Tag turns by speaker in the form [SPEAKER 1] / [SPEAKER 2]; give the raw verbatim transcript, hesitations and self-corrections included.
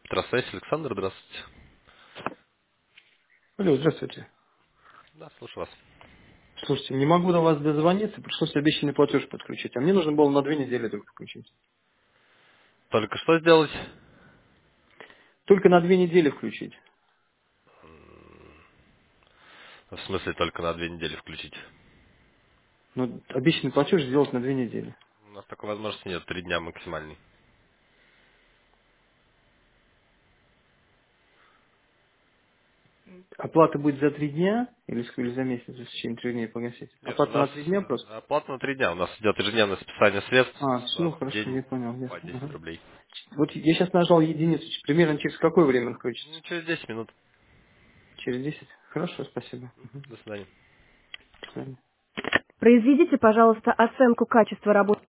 [SPEAKER 1] Здравствуйте, Александр, здравствуйте.
[SPEAKER 2] Алло, здравствуйте.
[SPEAKER 1] Да, слушаю вас.
[SPEAKER 2] Слушайте, не могу до вас дозвониться, пришлось обещанный платеж подключить. А мне нужно было на две недели только включить.
[SPEAKER 1] Только что сделать?
[SPEAKER 2] Только на две недели включить.
[SPEAKER 1] В смысле, только на две недели включить?
[SPEAKER 2] Но обещанный платеж сделать на две недели.
[SPEAKER 1] У нас такой возможности нет, три дня максимальный.
[SPEAKER 2] Оплата будет за три дня или, ск- или за месяц, в течение трех дней погасить?
[SPEAKER 1] Нет, у
[SPEAKER 2] Оплата на
[SPEAKER 1] нас
[SPEAKER 2] три дня
[SPEAKER 1] э,
[SPEAKER 2] просто?
[SPEAKER 1] оплата на три дня. У нас идет ежедневное списание средств
[SPEAKER 2] А,
[SPEAKER 1] за
[SPEAKER 2] ну хорошо,
[SPEAKER 1] день
[SPEAKER 2] я понял,
[SPEAKER 1] по
[SPEAKER 2] ясно.
[SPEAKER 1] десять
[SPEAKER 2] Ага.
[SPEAKER 1] рублей.
[SPEAKER 2] Вот я сейчас нажал единицу. Примерно через какое время он включится?
[SPEAKER 1] Ну, через десять минут.
[SPEAKER 2] Через десять? Хорошо, спасибо.
[SPEAKER 1] До свидания.
[SPEAKER 2] До свидания.
[SPEAKER 3] Произведите, пожалуйста, оценку качества работы.